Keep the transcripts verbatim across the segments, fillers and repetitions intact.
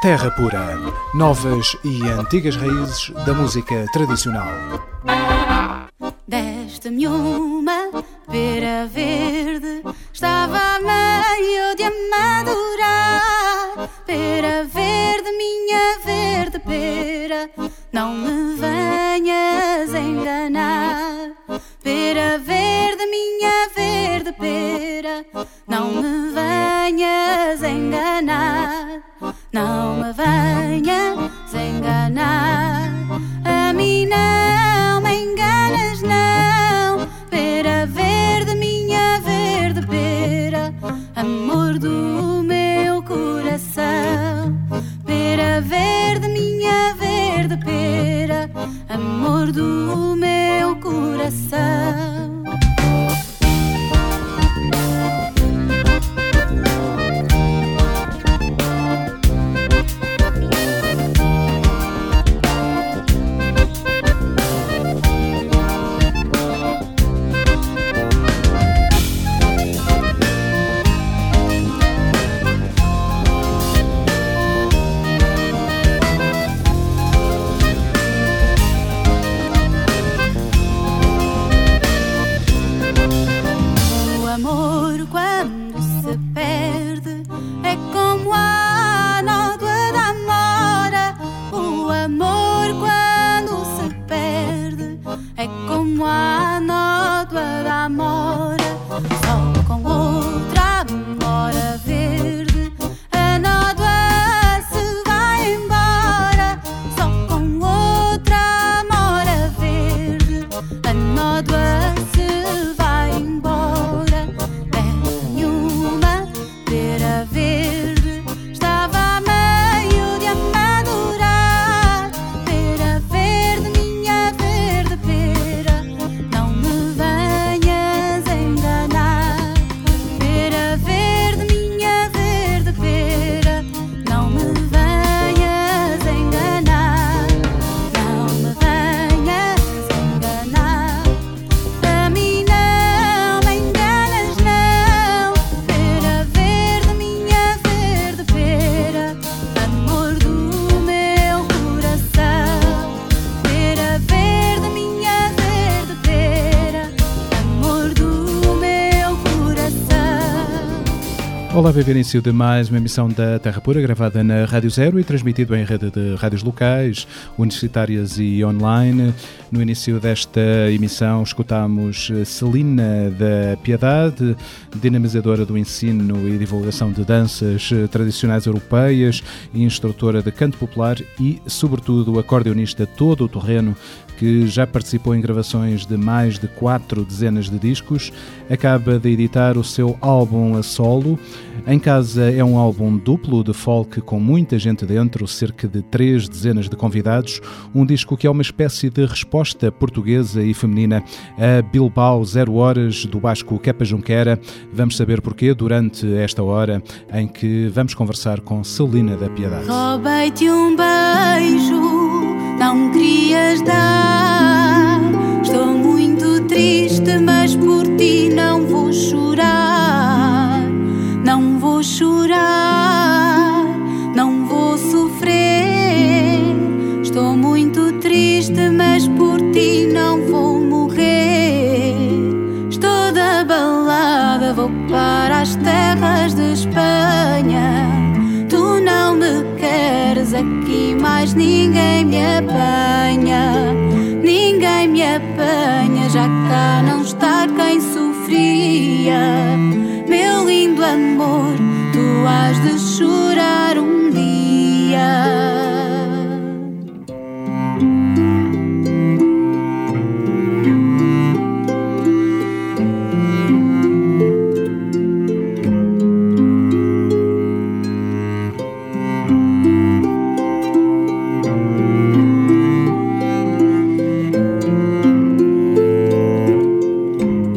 Terra Pura. Novas e antigas raízes da música tradicional. Deste-me uma pera verde, estava a meio de amadurar. Pera verde, minha verde pera, não me venhas enganar. Pera verde, minha verde pera, não me venhas enganar. Não me venhas enganar, a mim não me enganas não. Pera verde, minha verde pera, amor do meu coração. Pera verde, minha verde pera, amor do meu coração. Olá, bem-vindo ao início de mais uma emissão da Terra Pura, gravada na Rádio Zero e transmitido em rede de rádios locais, universitárias e online. No início desta emissão escutámos Celina da Piedade, dinamizadora do ensino e divulgação de danças tradicionais europeias, instrutora de canto popular e, sobretudo, acordeonista todo o terreno, que já participou em gravações de mais de quatro dezenas de discos. Acaba de editar o seu álbum a solo. Em Casa é um álbum duplo de folk com muita gente dentro, cerca de três dezenas de convidados. Um disco que é uma espécie de resposta portuguesa e feminina a Bilbao Zero Horas, do basco Kepa Junquera. Vamos saber porquê durante esta hora em que vamos conversar com Celina da Piedade. Roubei-te um beijo, não querias dar. Estou muito triste, mas por ti não vou chorar. Não vou chorar, não vou sofrer. Estou muito triste, mas por ti não vou morrer. Estou da balada, vou para as terras de Espanha. Tu não me queres aqui, mas ninguém me apanha. Ninguém me apanha, já cá não está quem sofria. Meu lindo amor, tu has de chorar um dia.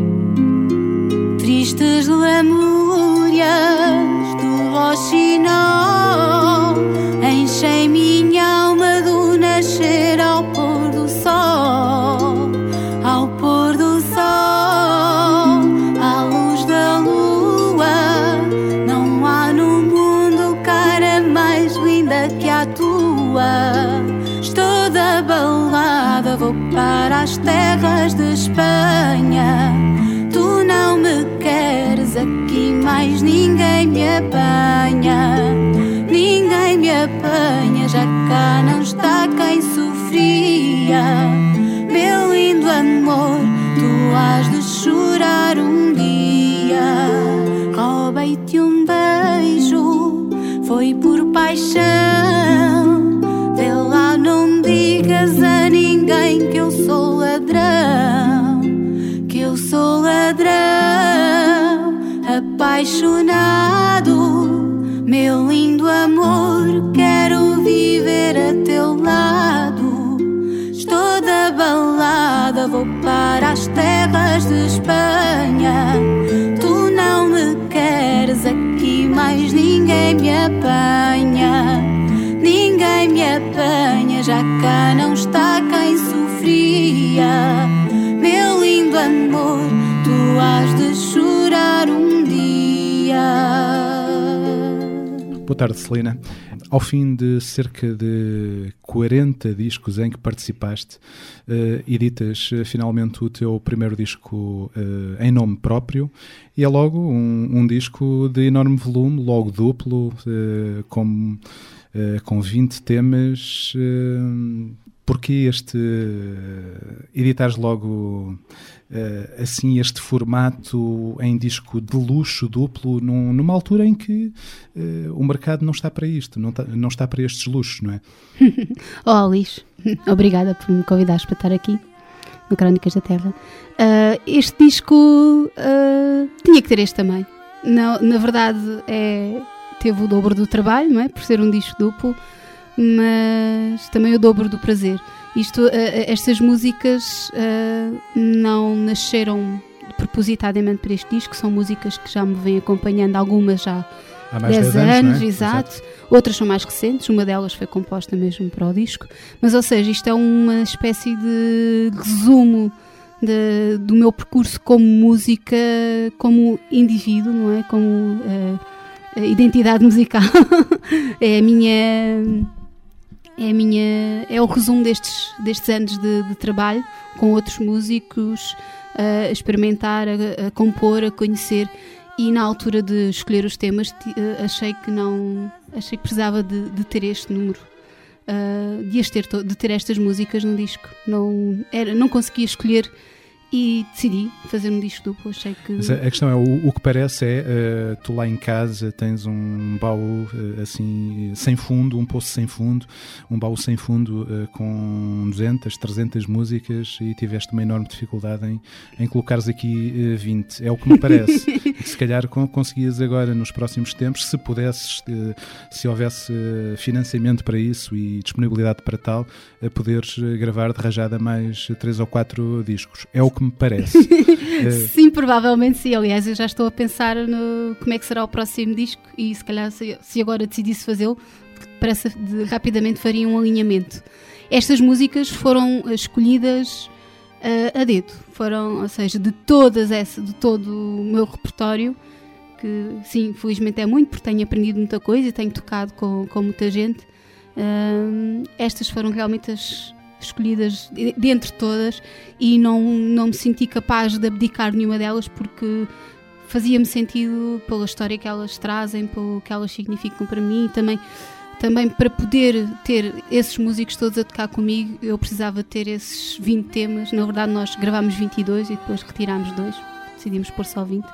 Tristes lemúrias do Rocinante, terras de Espanha. Tu não me queres aqui, mais ninguém me apanha. Ninguém me apanha, já cá não está quem sofria. Meu lindo amor, tu has de chorar um dia. Roubei-te um beijo, foi por paixão. Vê lá, não digas a ninguém que eu sou ladrão, que eu sou ladrão, apaixonado. Meu lindo amor, quero viver a teu lado. Estou da balada, vou para as terras de Espanha. Tu não me queres aqui, mais ninguém me apanha. Ninguém me apanha, já cá não está quem sofria. Meu lindo amor, tu has de chorar um dia. Boa tarde, Celina. Ao fim de cerca de quarenta discos em que participaste, uh, editas uh, finalmente o teu primeiro disco uh, em nome próprio, e é logo um, um disco de enorme volume, logo duplo, uh, com, uh, com vinte temas. Uh, porquê este uh, editares logo uh, assim este formato em disco de luxo duplo num, numa altura em que uh, o mercado não está para isto, não, tá, não está para estes luxos, não é? Oh, Luís, obrigada por me convidares para estar aqui no Crónicas da Terra. Uh, este disco uh, tinha que ter este também. Na, na verdade, é, teve o dobro do trabalho, não é? Por ser um disco duplo, mas também o dobro do prazer. Isto, uh, estas músicas uh, não nasceram propositadamente para este disco, são músicas que já me vêm acompanhando, algumas já há mais dez anos, anos, não é? Exato. Exato. Outras são mais recentes, uma delas foi composta mesmo para o disco, mas ou seja, isto é uma espécie de resumo de, do meu percurso como música, como indivíduo, não é? Como uh, a identidade musical. É a minha... É, a minha, é o resumo destes, destes anos de, de trabalho com outros músicos, a experimentar, a, a compor, a conhecer, e na altura de escolher os temas achei que não achei que precisava de, de ter este número, uh, de, as ter, de ter estas músicas no disco. Não, era, não conseguia escolher e decidi fazer um disco duplo. Achei que... Mas a, a questão é, o, o que parece é, uh, tu lá em casa tens um baú uh, assim, sem fundo, um poço sem fundo, um baú sem fundo uh, com duzentas, trezentas músicas, e tiveste uma enorme dificuldade em, em colocares aqui uh, vinte. É o que me parece. Se calhar conseguias agora, nos próximos tempos, se pudesses, uh, se houvesse uh, financiamento para isso e disponibilidade para tal, uh, poderes uh, gravar de rajada mais três ou quatro discos. É o que me parece. Sim, provavelmente sim. Aliás, eu já estou a pensar no como é que será o próximo disco, e se calhar se, se agora decidisse fazê-lo, parece de, rapidamente faria um alinhamento. Estas músicas foram escolhidas uh, a dedo, foram, ou seja, de todas essa, de todo o meu repertório, que sim, felizmente é muito, porque tenho aprendido muita coisa e tenho tocado com, com muita gente. Uh, estas foram realmente as escolhidas dentre todas, e não, não me senti capaz de abdicar nenhuma delas, porque fazia-me sentido pela história que elas trazem, pelo que elas significam para mim, e também, também para poder ter esses músicos todos a tocar comigo, eu precisava ter esses vinte temas. Na verdade nós gravámos vinte e dois e depois retirámos dois, decidimos pôr só vinte.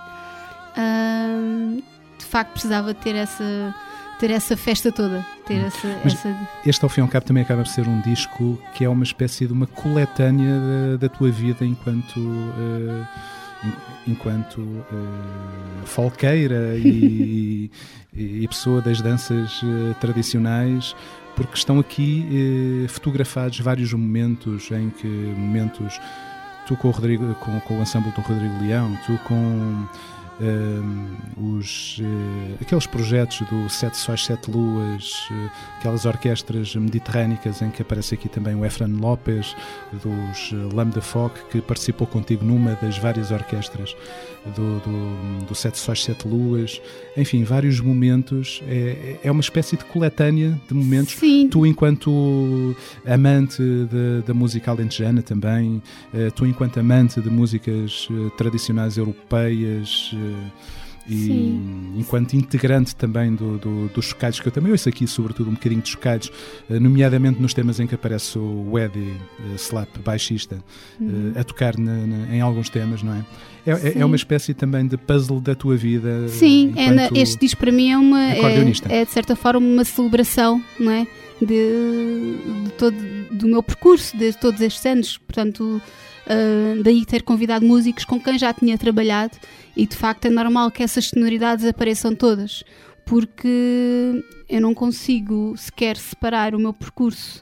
Uh, de facto precisava ter essa ter essa festa toda, ter hum. essa, essa... Este, ao fim e ao cabo, também acaba por ser um disco que é uma espécie de uma coletânea da, da tua vida enquanto uh, enquanto uh, folqueira e, e, e pessoa das danças uh, tradicionais, porque estão aqui uh, fotografados vários momentos em que momentos tu com o, Rodrigo, com, com o ensemble do Rodrigo Leão, tu com uh, os, uh, aqueles projetos do Sete Sóis, Sete Luas, uh, aquelas orquestras mediterrânicas em que aparece aqui também o Efraim Lopes, dos uh, Lambda Foc, que participou contigo numa das várias orquestras do, do, do Sete Sóis, Sete Luas, enfim, vários momentos, é, é uma espécie de coletânea de momentos. Sim. Tu enquanto amante de, da música alentejana também, uh, tu enquanto amante de músicas uh, tradicionais europeias, uh, e Sim. enquanto integrante também do, do, dos chocalhos, que eu também ouço aqui sobretudo um bocadinho de chocalhos, uh, nomeadamente nos temas em que aparece o Eddie uh, Slap, baixista, Uhum. uh, a tocar na, na, em alguns temas, não é? É, é uma espécie também de puzzle da tua vida. Sim, é na, este disco para mim é uma é, é de certa forma uma celebração, não é? De, de todo do meu percurso, de todos estes anos, portanto, uh, daí ter convidado músicos com quem já tinha trabalhado, e de facto é normal que essas sonoridades apareçam todas, porque eu não consigo sequer separar o meu percurso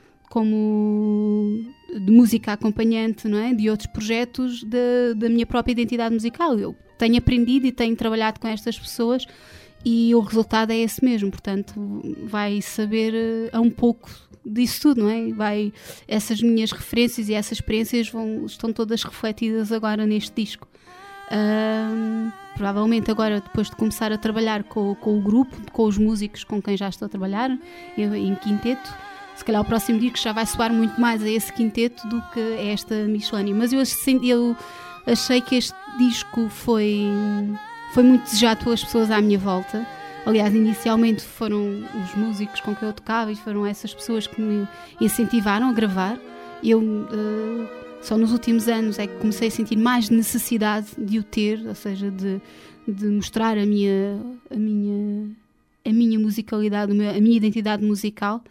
como de música acompanhante, não é? De outros projetos da, da minha própria identidade musical. Eu tenho aprendido e tenho trabalhado com estas pessoas e o resultado é esse mesmo, portanto vai saber uh, a um pouco disso tudo, não é? Vai, essas minhas referências e essas experiências vão, estão todas refletidas agora neste disco. Uh, provavelmente agora, depois de começar a trabalhar com, com o grupo, com os músicos com quem já estou a trabalhar, em, em quinteto, se calhar o próximo disco já vai soar muito mais a esse quinteto do que a esta miscelânea. Mas eu, eu achei que este disco foi, foi muito desejado pelas pessoas à minha volta. Aliás, inicialmente foram os músicos com quem eu tocava e foram essas pessoas que me incentivaram a gravar. Eu uh, só nos últimos anos é que comecei a sentir mais necessidade de o ter, ou seja, de, de mostrar a minha, a minha, a minha musicalidade, a minha identidade musical.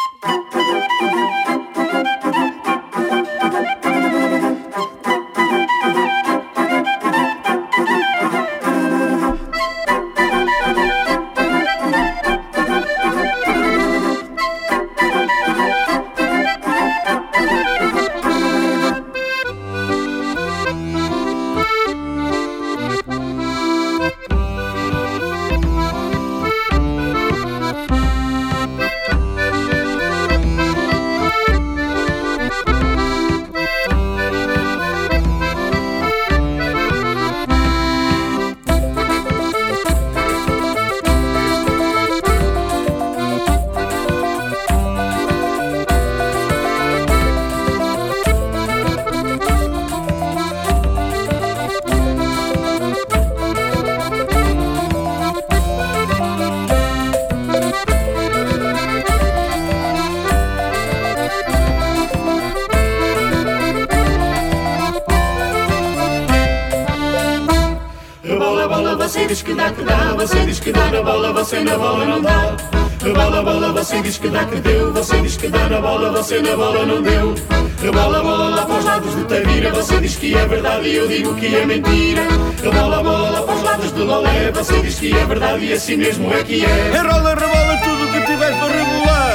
Você diz que dá, que dá, você diz que dá na bola, você na bola não dá. Bola, bola, você diz que dá, que deu, você diz que dá na bola, você na bola não deu. Bola, bola, lá para os lados de Tavira, você diz que é verdade e eu digo que é mentira. Bola, bola, lá para os lados de Lolé, você diz que é verdade e assim mesmo é que é. Enrola, rebola tudo o que tiveres para rebolar,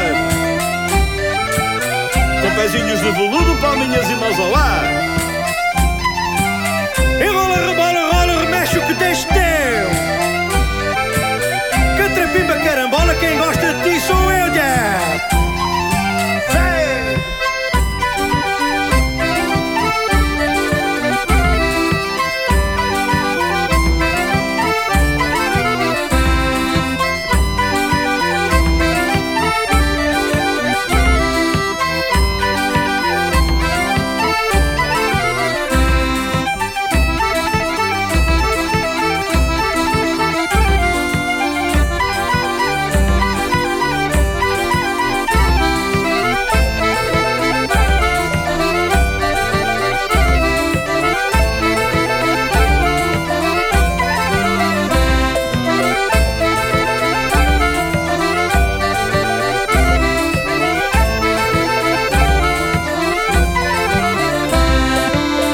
com pezinhos de veludo, palminhas e mãos ao ar. Enrola, rebola, rola, remexe o que tens teu. Catrapimba, carambola, quem gosta de ti sou eu, já.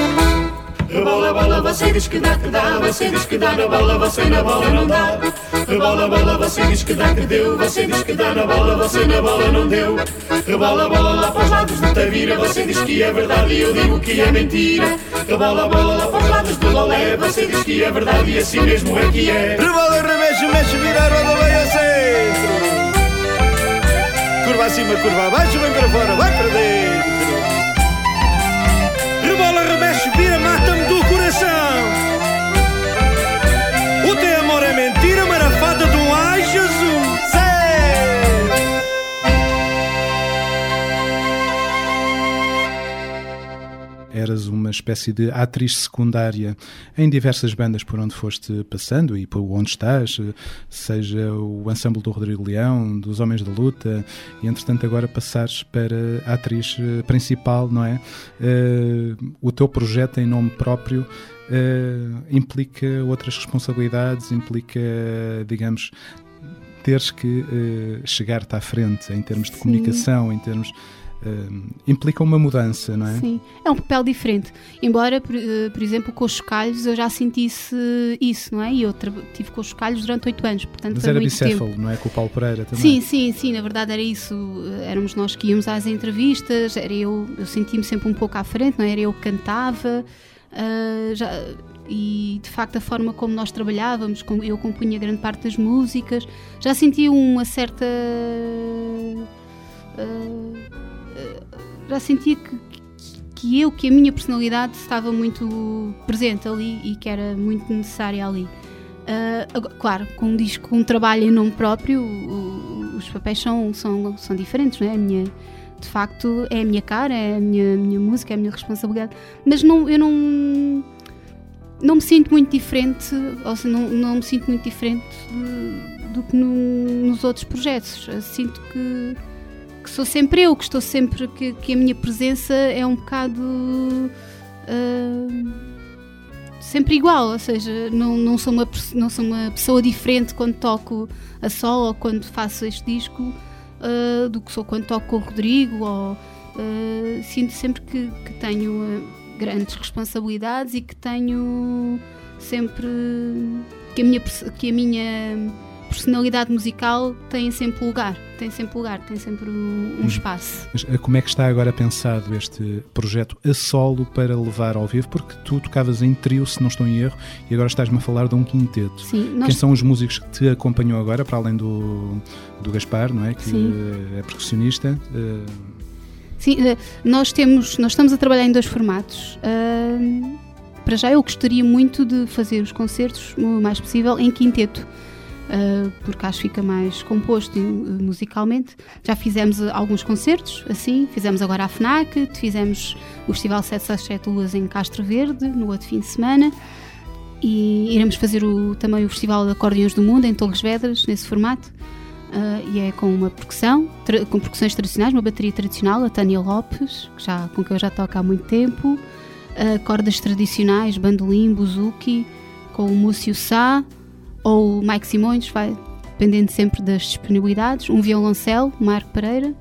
Você diz que dá, que dá, você diz que dá na bola, você na bola não dá. Rebola, bola, você diz que dá, que deu. Você diz que dá na bola, você na bola não deu. Rebola, bola, lá para os lados de Tavira. Você diz que é verdade e eu digo que é mentira. Rebola, bola, lá para os lados de Lolé. Você diz que é verdade e assim mesmo é que é. Rebola, remexe, mexe, vira, roda, vai ao centro. Curva acima, curva abaixo, vem para fora, vai para dentro. Rebola, remexe, vira, mata-me do coração. O teu amor é mentira, marafada de um ai Jesus. Eras uma espécie de atriz secundária em diversas bandas por onde foste passando e por onde estás, seja o ensemble do Rodrigo Leão, dos Homens da Luta, e entretanto agora passares para a atriz principal, não é? Uh, o teu projeto em nome próprio uh, implica outras responsabilidades, implica, digamos, teres que uh, chegar-te à frente em termos de Sim. comunicação, em termos... Uh, implica uma mudança, não é? Sim, é um papel diferente. Embora, por, uh, por exemplo, com os Chocalhos eu já sentisse isso, não é? E eu tive com os Chocalhos durante oito anos, portanto Mas foi era muito bicéfalo, tempo. não é? Com o Paulo Pereira também. Sim, sim, sim, na verdade era isso. Éramos nós que íamos às entrevistas, era eu, eu sentia-me sempre um pouco à frente, não é? Era eu que cantava, uh, já, e de facto a forma como nós trabalhávamos, como eu compunha grande parte das músicas, já sentia uma certa... Uh, já sentia que, que eu, que a minha personalidade estava muito presente ali e que era muito necessária ali. Uh, claro, com um disco, com um trabalho em nome próprio, o, os papéis são, são, são diferentes, não é? A minha, de facto, é a minha cara, é a minha, a minha música, é a minha responsabilidade, mas não, eu não, não me sinto muito diferente, ou seja, não, não me sinto muito diferente de, do que no, nos outros projetos. Eu sinto que que sou sempre eu, que estou sempre, que, que a minha presença é um bocado uh, sempre igual, ou seja, não, não, sou uma, não sou uma pessoa diferente quando toco a solo ou quando faço este disco uh, do que sou quando toco com o Rodrigo, ou uh, sinto sempre que, que tenho uh, grandes responsabilidades e que tenho sempre que a minha, que a minha personalidade musical tem sempre lugar, tem sempre lugar, tem sempre um, um espaço. Mas como é que está agora pensado este projeto a solo para levar ao vivo? Porque tu tocavas em trio, se não estou em erro, e agora estás-me a falar de um quinteto. Sim, nós... Quem são os músicos que te acompanham agora, para além do, do Gaspar, não é? Que Sim. é percussionista. Uh... Sim, nós temos, nós estamos a trabalhar em dois formatos. Uh, para já eu gostaria muito de fazer os concertos o mais possível em quinteto. Uh, porque acho que fica mais composto uh, musicalmente. Já fizemos uh, alguns concertos assim, fizemos agora a FNAC, fizemos o Festival sete às sete Luas em Castro Verde no outro fim de semana, e iremos fazer o, também o Festival de Acordeões do Mundo em Torres Vedras, nesse formato, uh, e é com uma percussão, tra- com percussões tradicionais, uma bateria tradicional, a Tânia Lopes, que já, com quem eu já toco há muito tempo, uh, cordas tradicionais, bandolim, buzuki, com o Múcio Sá, ou o Mike Simões, vai dependendo sempre das disponibilidades, um violoncelo, Marco Pereira,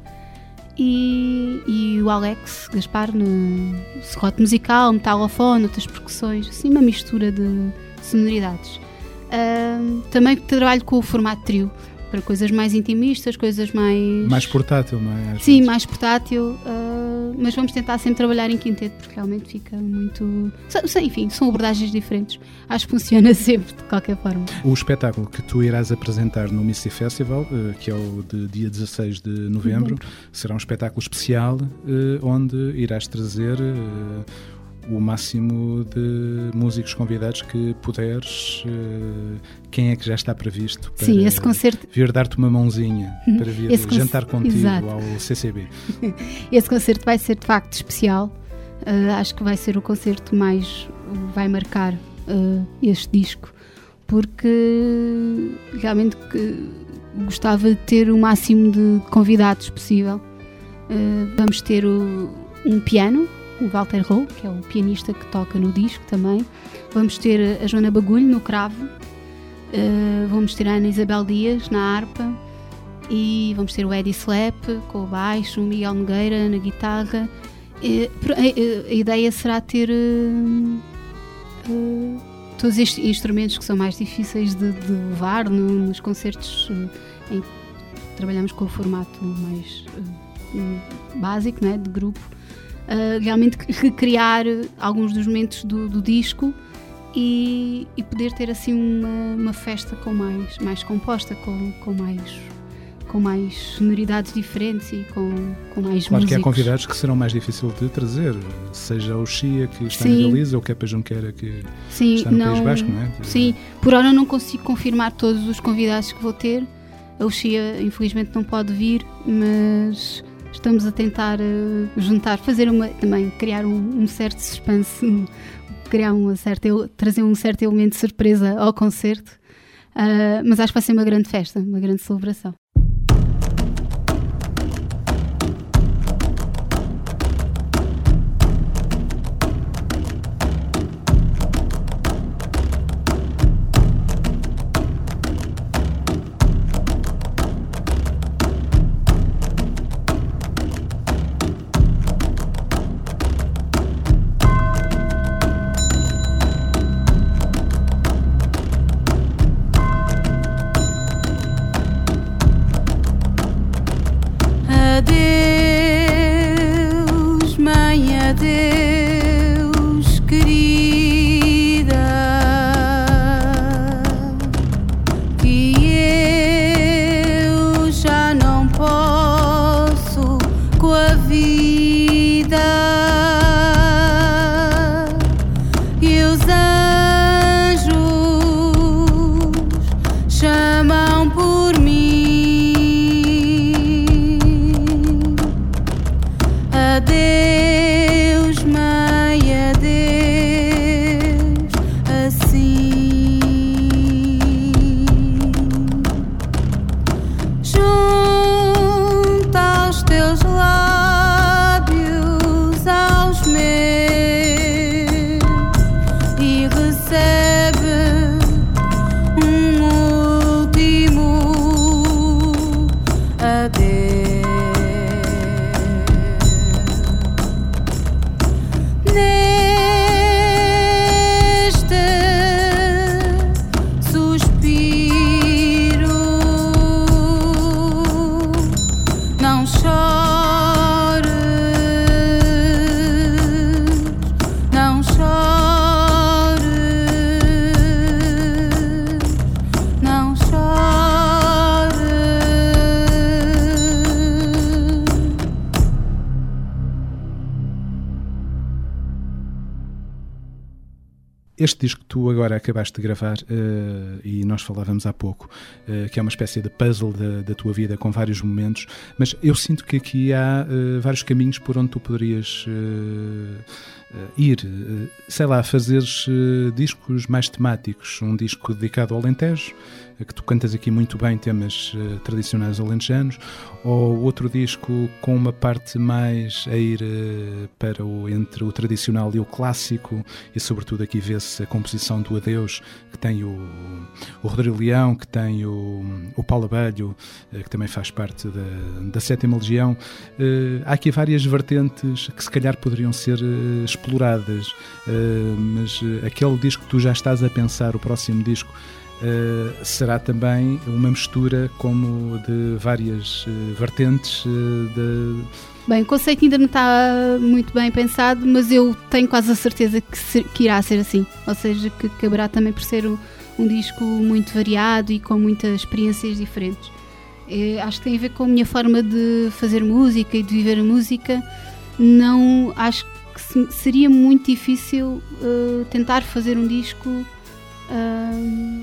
e, e o Alex Gaspar no serrote musical, metalofone, outras percussões, assim uma mistura de sonoridades. Uh, também trabalho com o formato trio, para coisas mais intimistas, coisas mais... Mais portátil, não é? Às Sim, vezes. mais portátil, uh, mas vamos tentar sempre trabalhar em quinteto, porque realmente fica muito... Enfim, são abordagens diferentes. Acho que funciona sempre, de qualquer forma. O espetáculo que tu irás apresentar no Misty Festival, uh, que é o de dia dezasseis de novembro, será um espetáculo especial, uh, onde irás trazer... Uh, o máximo de músicos convidados que puderes. Uh, quem é que já está previsto para Sim, esse concerto... vir dar-te uma mãozinha para vir esse jantar concerto... contigo Exato. ao C C B? Esse concerto vai ser de facto especial. Uh, acho que vai ser o concerto mais vai marcar uh, este disco, porque realmente que gostava de ter o máximo de convidados possível. Uh, vamos ter o, um piano, o Walter Rowe, que é o pianista que toca no disco também. Vamos ter a Joana Bagulho no cravo, uh, vamos ter a Ana Isabel Dias na harpa, e vamos ter o Eddie Slap com o baixo, o Miguel Nogueira na guitarra. Uh, a, a, a ideia será ter uh, uh, todos estes instrumentos que são mais difíceis de, de levar no, nos concertos uh, em que trabalhamos com o formato mais uh, básico, né, de grupo, uh, realmente recriar alguns dos momentos do, do disco e, e poder ter assim uma, uma festa com mais, mais composta, com, com mais... com mais sonoridades diferentes e com, com mais claro músicos. Que há convidados que serão mais difíceis de trazer, seja o Xia que está Sim. na Galiza ou o Kepa Junqueira que Sim, está no não, País Basco, não é? Sim, por hora não consigo confirmar todos os convidados que vou ter. O Xia infelizmente não pode vir, mas estamos a tentar uh, juntar, fazer uma, também criar um, um certo suspense, um, criar uma certa, trazer um certo elemento de surpresa ao concerto, uh, mas acho que vai ser uma grande festa, uma grande celebração. Adeus, mãe, adeus, querida, que eu já não posso com a vida. E os anjos chamam por mim. Adeus, mãe, adeus, assim. Junta aos teus lábios aos meus e recebe um último adeus. Este disco que tu agora acabaste de gravar, uh, e nós falávamos há pouco, uh, que é uma espécie de puzzle da, da tua vida, com vários momentos, mas eu sinto que aqui há uh, vários caminhos por onde tu poderias uh, uh, ir. Uh, sei lá, fazeres uh, discos mais temáticos, um disco dedicado ao Alentejo, uh, que tu cantas aqui muito bem temas uh, tradicionais alentejanos, ou outro disco com uma parte mais a ir uh, para o, entre o tradicional e o clássico, e sobretudo aqui vê-se a composição do Adeus, que tem o, o Rodrigo Leão, que tem o, o Paulo Abelho, que também faz parte da, da Sétima Legião. Uh, há aqui várias vertentes que se calhar poderiam ser uh, exploradas, uh, mas uh, aquele disco que tu já estás a pensar, o próximo disco, uh, será também uma mistura como de várias uh, vertentes uh, de... Bem, o conceito ainda não está muito bem pensado, mas eu tenho quase a certeza que, se, que irá ser assim. Ou seja, que acabará também por ser um, um disco muito variado e com muitas experiências diferentes. Eu acho que tem a ver com a minha forma de fazer música e de viver a música. Não, acho que se, seria muito difícil uh, tentar fazer um disco uh,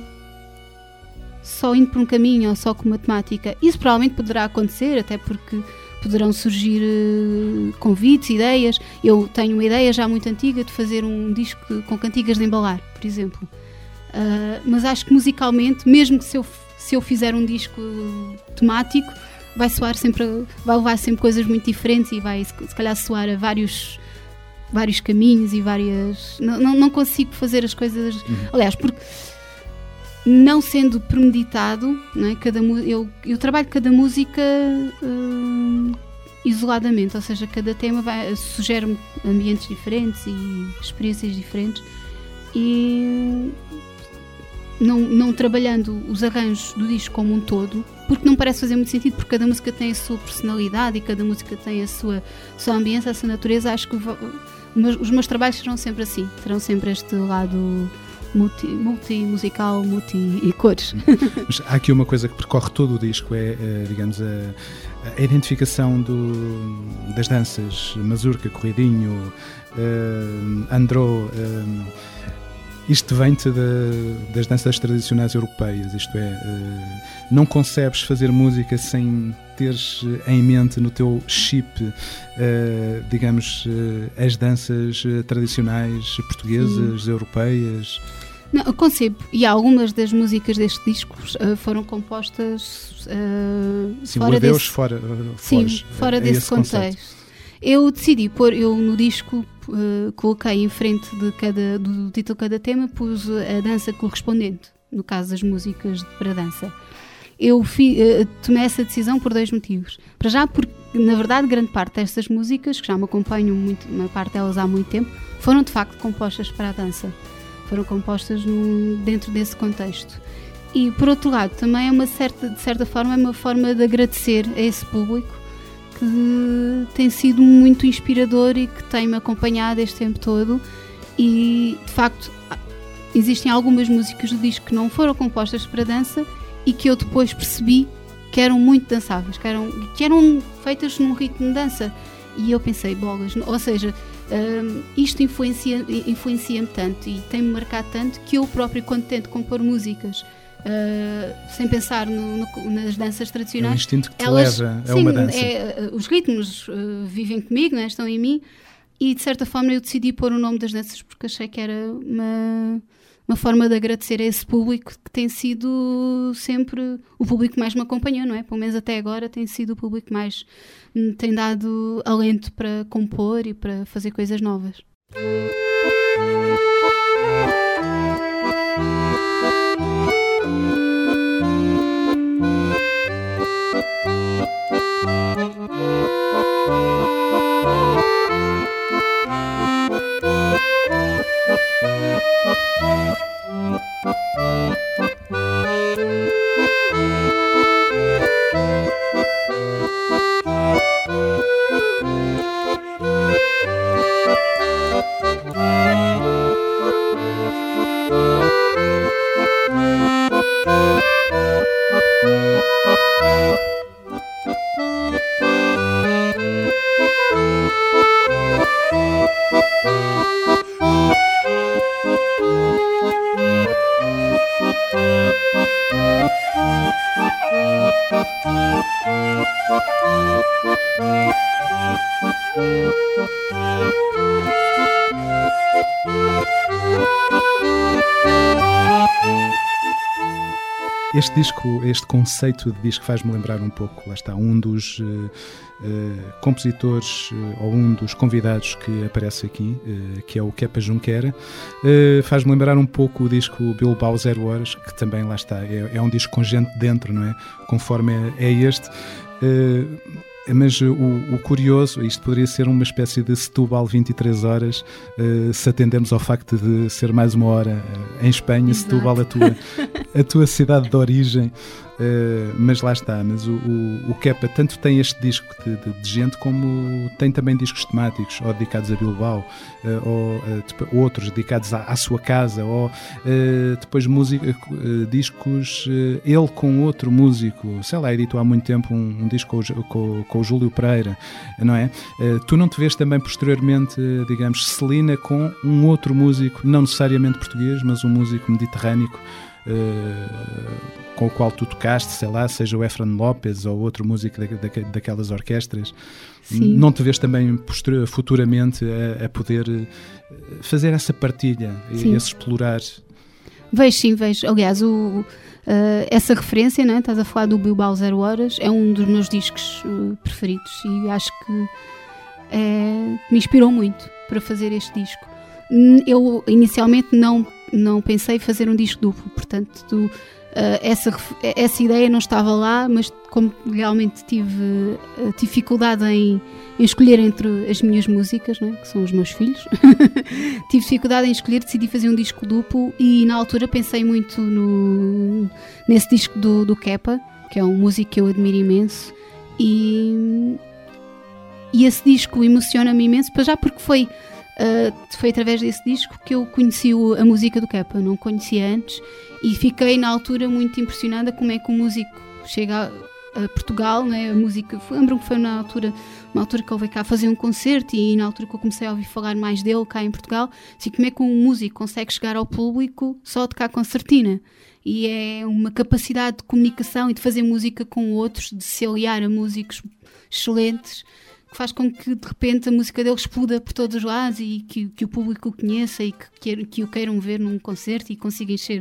só indo por um caminho ou só com uma temática. Isso provavelmente poderá acontecer, até porque poderão surgir uh, convites, ideias. Eu tenho uma ideia já muito antiga de fazer um disco com cantigas de embalar, por exemplo. Uh, mas acho que musicalmente, mesmo que se eu, se eu fizer um disco temático, vai soar sempre, vai levar sempre coisas muito diferentes e vai se calhar soar a vários, vários caminhos e várias... Não, não, não consigo fazer as coisas... Uhum. Aliás, porque não sendo premeditado, não é? Cada, eu, eu trabalho cada música uh, isoladamente, ou seja, cada tema vai, sugere-me ambientes diferentes e experiências diferentes, e não, não trabalhando os arranjos do disco como um todo, porque não parece fazer muito sentido, porque cada música tem a sua personalidade e cada música tem a sua, a sua ambiência, a sua natureza. Acho que os meus trabalhos serão sempre assim, terão sempre este lado multi, multi musical, multi e cores. Mas há aqui uma coisa que percorre todo o disco, é, é digamos, a, a identificação do, das danças, mazurca, corridinho, uh, andró. Uh, Isto vem-te de, das danças tradicionais europeias, isto é, uh, não concebes fazer música sem teres em mente no teu chip, uh, digamos, uh, as danças tradicionais portuguesas, Sim. europeias? Não, eu concebo, e algumas das músicas deste disco uh, foram compostas uh, Sim, fora Deus desse, fora, sim, foge, fora é desse contexto. Conceito. Eu decidi pôr, eu no disco uh, coloquei em frente de cada, do título de cada tema, pus a dança correspondente, no caso das músicas para dança. Eu fi, uh, tomei essa decisão por dois motivos. Para já, porque na verdade grande parte destas músicas, que já me acompanham muito, uma parte delas há muito tempo, foram de facto compostas para a dança. Foram compostas num, dentro desse contexto. E por outro lado, também é uma certa, de certa forma, é uma forma de agradecer a esse público que tem sido muito inspirador e que tem-me acompanhado este tempo todo. E de facto existem algumas músicas do disco que não foram compostas para dança e que eu depois percebi que eram muito dançáveis, que eram, que eram feitas num ritmo de dança, e eu pensei, bolas, ou seja, um, isto influencia, influencia-me tanto e tem-me marcado tanto que eu próprio, quando tento compor músicas Uh, sem pensar no, no, nas danças tradicionais, é um instinto que te elas, leva a sim, uma dança. É, os ritmos uh, vivem comigo, né, estão em mim, e de certa forma eu decidi pôr o nome das danças porque achei que era uma, uma forma de agradecer a esse público que tem sido sempre o público que mais me acompanhou, não é? Pelo menos até agora tem sido o público que mais me tem dado alento para compor e para fazer coisas novas. Este disco, este conceito de disco faz-me lembrar um pouco, lá está, um dos uh, uh, compositores uh, ou um dos convidados que aparece aqui, uh, que é o Kepa Junquera. Uh, faz-me lembrar um pouco o disco Bilbao Zero Horas, que também, lá está, é, é um disco com gente dentro, não é? Conforme é, é este. Uh, Mas o, o curioso, isto poderia ser uma espécie de Setúbal vinte e três horas, uh, se atendemos ao facto de ser mais uma hora uh, em Espanha. Exato. Setúbal, a tua, a tua cidade de origem, uh, mas lá está. Mas o, o, o Kepa tanto tem este disco de, de, de gente, como tem também discos temáticos, ou dedicados a Bilbao, uh, ou uh, outros dedicados à, à sua casa, ou uh, depois música, uh, discos, uh, ele com outro músico, sei lá, editou há muito tempo um, um disco com, com, com o Júlio Pereira, não é? Uh, tu não te vês também posteriormente, uh, digamos, Celina com um outro músico, não necessariamente português, mas um músico mediterrâneo, uh, com o qual tu tocaste, sei lá, seja o Efraim Lopes ou outro músico da, da, daquelas orquestras? Sim. Não te vês também posterior, futuramente a, a poder fazer essa partilha, sim, esse explorar? Vejo, sim, vejo. Aliás, o Uh, essa referência, né? Estás a falar do Bilbao Zero Horas, é um dos meus discos uh, preferidos, e acho que é, me inspirou muito para fazer este disco. Eu inicialmente não, não pensei fazer um disco duplo, portanto tu, Uh, essa, essa ideia não estava lá, mas como realmente tive uh, dificuldade em, em escolher entre as minhas músicas, não é? Que são os meus filhos, tive dificuldade em escolher, decidi fazer um disco duplo e na altura pensei muito no, nesse disco do, do Kepa, que é um músico que eu admiro imenso, e, e esse disco emociona-me imenso, já porque foi, uh, foi através desse disco que eu conheci o, a música do Kepa, não conhecia antes. E fiquei na altura muito impressionada como é que um músico chega a, a Portugal, né? A música, lembro-me que foi na altura, uma altura que ele veio cá fazer um concerto e na altura que eu comecei a ouvir falar mais dele cá em Portugal, assim, como é que um músico consegue chegar ao público só a tocar concertina? E é uma capacidade de comunicação e de fazer música com outros, de se aliar a músicos excelentes, que faz com que de repente a música dele exploda por todos os lados e que, que o público o conheça e que, que o queiram ver num concerto e consiga encher.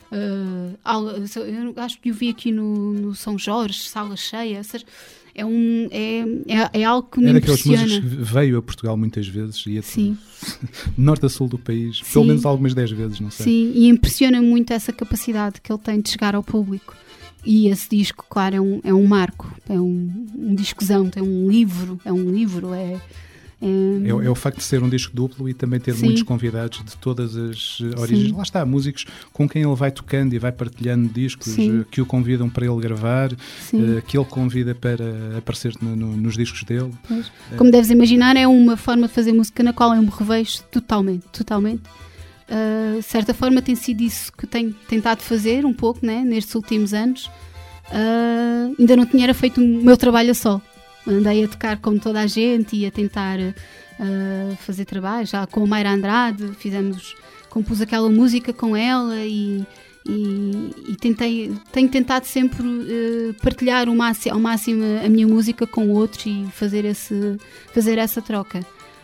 Uh, eu acho que eu vi aqui no, no São Jorge, sala cheia, ou seja, é, um, é, é, é algo que me é impressiona. daqueles músicos que veio a Portugal muitas vezes e de norte a sul do país, Sim. pelo menos algumas dez vezes, não sei. Sim, e impressiona muito essa capacidade que ele tem de chegar ao público. E esse disco, claro, é um, é um marco, é um, um discozão, é um livro, é um livro, é... É, é o facto de ser um disco duplo e também ter Sim. muitos convidados de todas as origens. Sim. Lá está, músicos com quem ele vai tocando e vai partilhando discos, Sim. que o convidam para ele gravar, uh, que ele convida para aparecer no, no, nos discos dele. Pois. Como deves imaginar, é uma forma de fazer música na qual eu me revejo totalmente, totalmente. Uh, de certa forma tem sido isso que tenho tentado fazer um pouco, né, nestes últimos anos. Uh, ainda não tinha feito o meu trabalho a só. Andei a tocar como toda a gente e a tentar uh, fazer trabalho, já com a Mayra Andrade, fizemos, compus aquela música com ela e, e, e tentei, tenho tentado sempre uh, partilhar o máximo, ao máximo a minha música com outros e fazer, esse, fazer essa troca.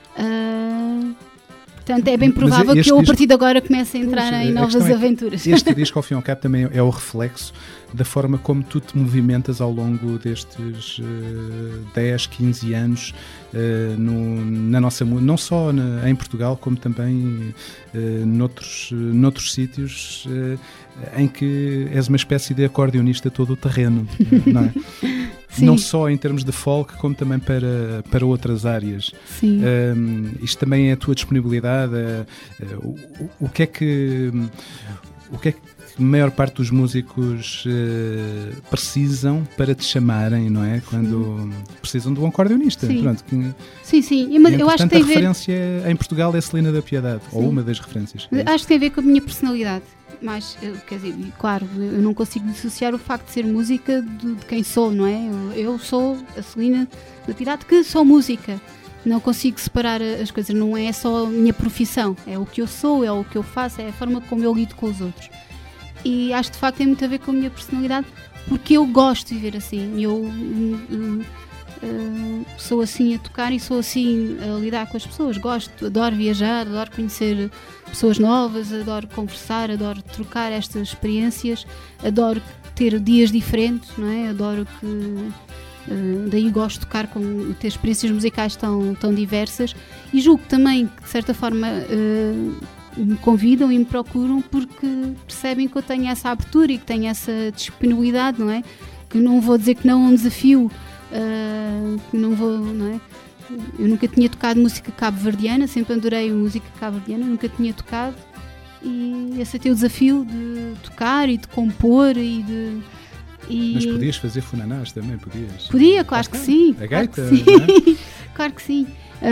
Uh, Portanto, é bem provável que eu, a partir de agora, comece a entrar pois, em novas é aventuras. Este disco, ao fim e ao cabo, também é o reflexo da forma como tu te movimentas ao longo destes uh, dez, quinze anos uh, no, na nossa música, não só na, em Portugal, como também uh, noutros, uh, noutros sítios uh, em que és uma espécie de acordeonista todo o terreno, não é? Sim. Não só em termos de folk, como também para, para outras áreas. Sim. Um, isto também é a tua disponibilidade. Uh, uh, o, o que é que o que é que a maior parte dos músicos uh, precisam para te chamarem, não é? Quando sim. precisam de um acordeonista. Sim, Pronto, que, sim, sim. Mas eu acho que tem a referência ver... em Portugal é Celina da Piedade, sim. ou uma das referências. É acho que tem a ver com a minha personalidade. Mas, quer dizer, claro, eu não consigo dissociar o facto de ser música de, de quem sou, não é? Eu, eu sou a Celina da Piedade que sou música. Não consigo separar as coisas, não é só a minha profissão, é o que eu sou, é o que eu faço, é a forma como eu lido com os outros. E acho que de facto tem muito a ver com a minha personalidade, porque eu gosto de viver assim. Eu uh, uh, sou assim a tocar e sou assim a lidar com as pessoas. Gosto, adoro viajar, adoro conhecer pessoas novas, adoro conversar, adoro trocar estas experiências, adoro ter dias diferentes, não é? Adoro que... Uh, daí gosto de tocar com, ter experiências musicais tão, tão diversas e julgo também que de certa forma uh, me convidam e me procuram porque percebem que eu tenho essa abertura e que tenho essa disponibilidade, não é? Que não vou dizer que não é um desafio, uh, que não vou, não é? Eu nunca tinha tocado música cabo-verdiana, sempre adorei música cabo-verdiana, nunca tinha tocado e aceitei o desafio de tocar e de compor e de... E... Mas podias fazer funanás também, podias? Podia, claro que sim. A gaita, claro que sim. Não é? Claro que sim.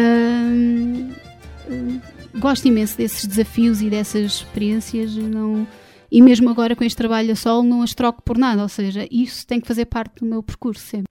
Uh, uh, gosto imenso desses desafios e dessas experiências não... e mesmo agora com este trabalho a solo não as troco por nada, ou seja, isso tem que fazer parte do meu percurso sempre.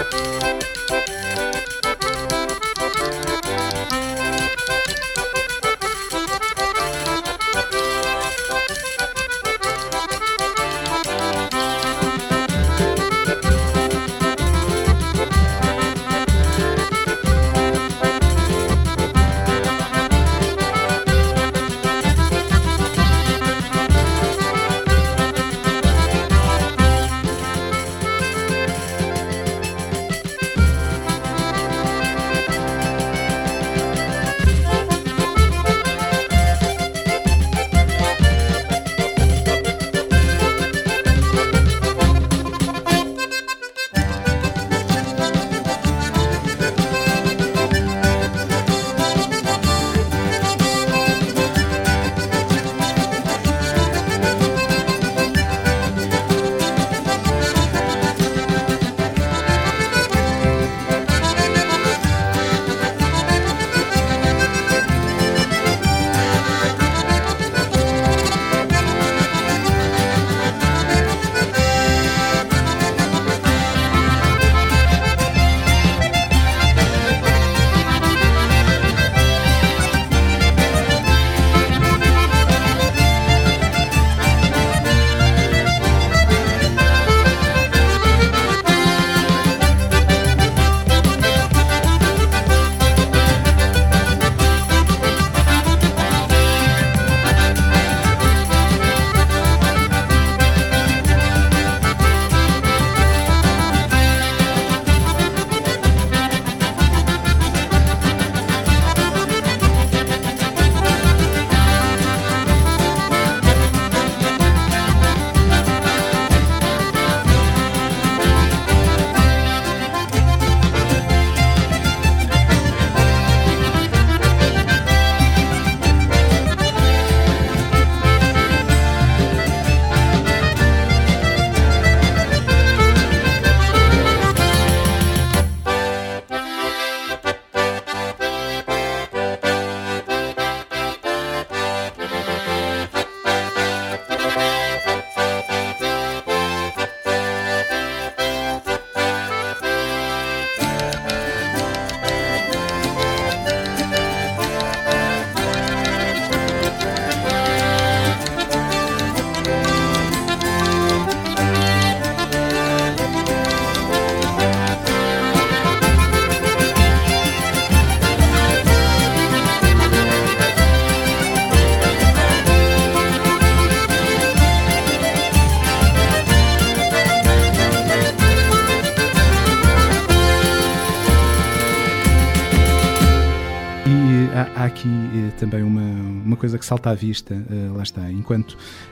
há, há aqui eh, também uma, uma coisa que salta à vista, uh, lá está, enquanto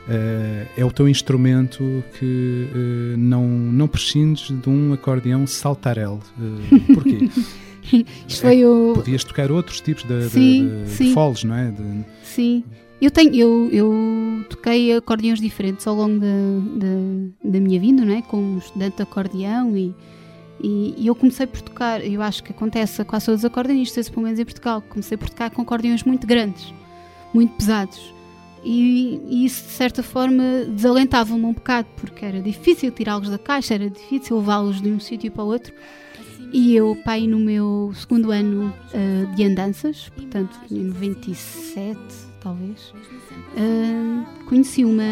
uh, é o teu instrumento que uh, não, não prescindes de um acordeão saltarel. Uh, porquê? Isto foi o... Podias tocar outros tipos de, sim, de, de, sim. de foles, não é? De... Sim. Eu, tenho, eu, eu toquei acordeões diferentes ao longo da, da, da minha vida, não é? Como estudante de acordeão e, e, e eu comecei por tocar, eu acho que acontece a quase todos os acordeonistas, pelo menos em Portugal, comecei por tocar com acordeões muito grandes, muito pesados. E, e isso, de certa forma, desalentava-me um bocado, porque era difícil tirá-los da caixa, era difícil levá-los de um sítio para o outro. E eu, pai, no meu segundo ano uh, de andanças, portanto, em noventa e sete, talvez, uh, conheci uma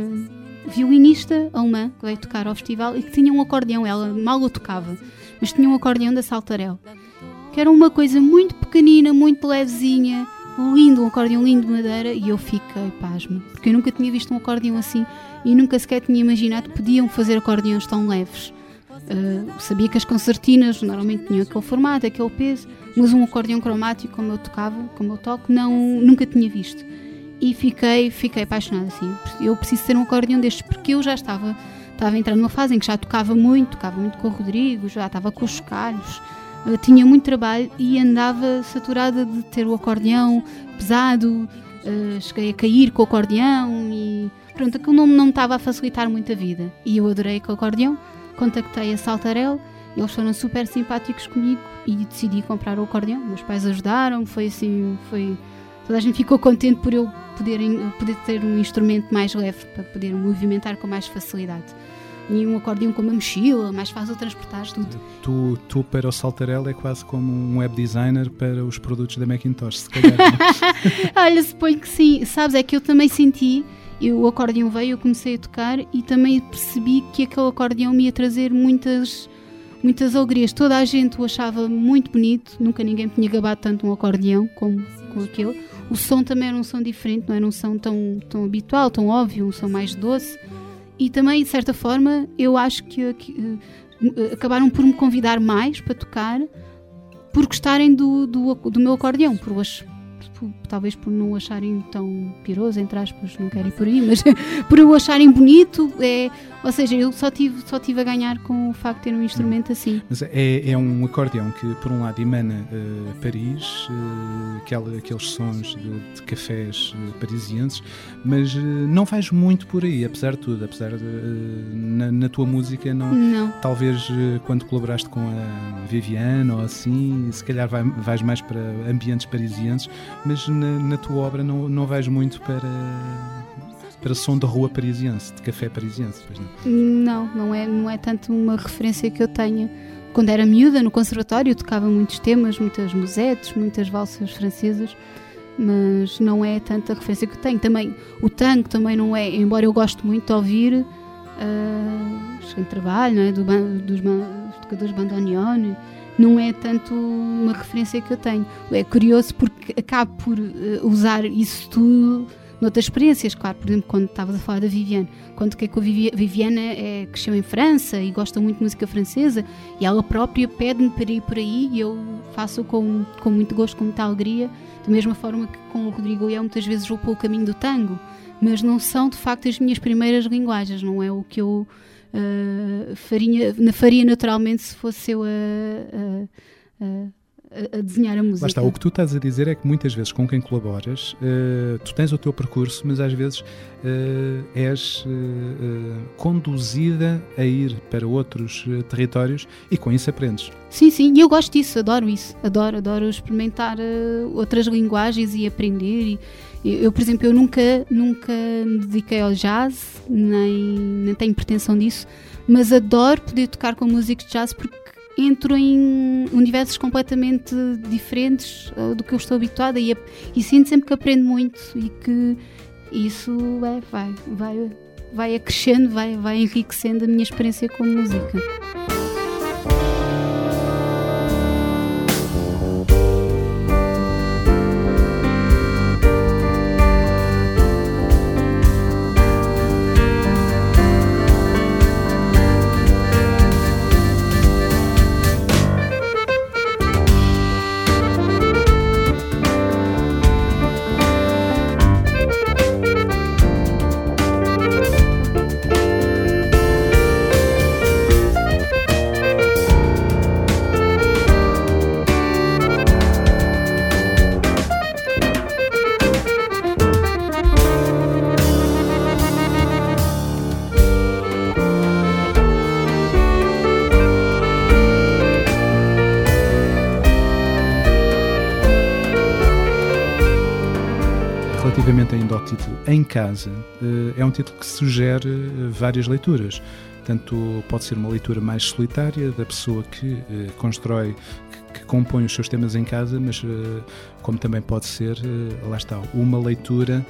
violinista alemã que veio tocar ao festival e que tinha um acordeão. Ela mal o tocava, mas tinha um acordeão da Saltarel, que era uma coisa muito pequenina, muito levezinha, lindo, um acordeão lindo de madeira, e eu fiquei pasma, porque eu nunca tinha visto um acordeão assim e nunca sequer tinha imaginado que podiam fazer acordeões tão leves. Uh, sabia que as concertinas normalmente tinham aquele formato, aquele peso, mas um acordeão cromático como eu tocava, como eu toco, não, nunca tinha visto. E fiquei, fiquei apaixonada, assim. Eu preciso ter um acordeão destes, porque eu já estava, estava entrando numa fase em que já tocava muito, tocava muito com o Rodrigo, já estava com os chocalhos, uh, tinha muito trabalho e andava saturada de ter o acordeão pesado, uh, cheguei a cair com o acordeão e pronto, aquilo não, não me estava a facilitar muito a vida. E eu adorei aquele acordeão. Contactei a Saltarel, eles foram super simpáticos comigo e decidi comprar o acordeão. Meus pais ajudaram, foi assim, foi... toda a gente ficou contente por eu poder, poder ter um instrumento mais leve para poder movimentar com mais facilidade. e um acordeão com uma mochila, mais fácil transportar tudo. Tu, tu para o Saltarello é quase como um web designer para os produtos da Macintosh, se calhar. Olha, suponho que sim. Sabes, é que eu também senti, eu, o acordeão veio, eu comecei a tocar e também percebi que aquele acordeão me ia trazer muitas, muitas alegrias. Toda a gente o achava muito bonito, nunca ninguém me tinha gabado tanto um acordeão como com aquele. O som também era um som diferente, não era um som tão, tão habitual, tão óbvio, um som mais doce. E também, de certa forma, eu acho que, que uh, acabaram por me convidar mais para tocar por gostarem do, do, do meu acordeão, por, por, talvez por não o acharem tão piroso, entre aspas, não quero ir por aí, mas por o acharem bonito, é, ou seja, eu só tive, só tive a ganhar com o facto de ter um instrumento assim. Mas é, é um acordeão que, por um lado, emana uh, Paris, uh, aquela, aqueles sons de, de cafés uh, parisienses, mas uh, não vais muito por aí, apesar de tudo, apesar de, uh, na, na tua música, não, não. Talvez uh, quando colaboraste com a Viviane ou assim, se calhar vai, vais mais para ambientes parisienses, mas na, na tua obra não, não vais muito para... para som de rua parisiense, de café parisiense, pois não? Não, não é, não é tanto uma referência que eu tenha. Quando era miúda, no conservatório, eu tocava muitos temas, muitas musettes, muitas valsas francesas, mas não é tanta referência que eu tenho. Também, o tango também não é, embora eu goste muito de ouvir uh, os que trabalho, não é? Do, dos, dos tocadores bandoneon, não é tanto uma referência que eu tenho. É curioso porque acabo por uh, usar isso tudo noutras experiências, claro, por exemplo, quando estavas a falar da Viviane, quando que a Viviane é, cresceu em França e gosta muito de música francesa e ela própria pede-me para ir por aí e eu faço com, com muito gosto, com muita alegria, da mesma forma que com o Rodrigo e eu muitas vezes vou pelo caminho do tango, mas não são de facto as minhas primeiras linguagens, não é o que eu uh, faria, faria naturalmente se fosse eu a... a, a a desenhar a música. Lá está, o que tu estás a dizer é que muitas vezes com quem colaboras, uh, tu tens o teu percurso, mas às vezes uh, és uh, uh, conduzida a ir para outros uh, territórios e com isso aprendes. Sim, sim, e eu gosto disso, adoro isso, adoro, adoro experimentar uh, outras linguagens e aprender. E, eu, por exemplo, eu nunca, nunca me dediquei ao jazz, nem, nem tenho pretensão disso, mas adoro poder tocar com músicos de jazz porque entro em universos completamente diferentes uh, do que eu estou habituada e, e sinto sempre que aprendo muito e que isso é, vai, vai, vai acrescendo, vai, vai enriquecendo a minha experiência com música. Relativamente ainda ao título Em Casa, é um título que sugere várias leituras. Tanto pode ser uma leitura mais solitária da pessoa que constrói, que, que compõe os seus temas em casa, mas como também pode ser, lá está, uma leitura,